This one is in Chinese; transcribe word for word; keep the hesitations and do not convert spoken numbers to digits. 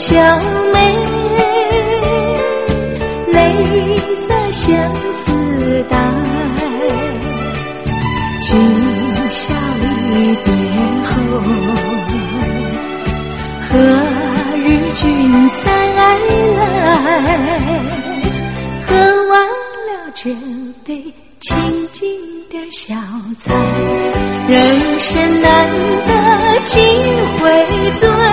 小妹，泪洒相思带，今宵离别后，何日君再来？喝完了这杯清静的小菜，人生难得几回醉。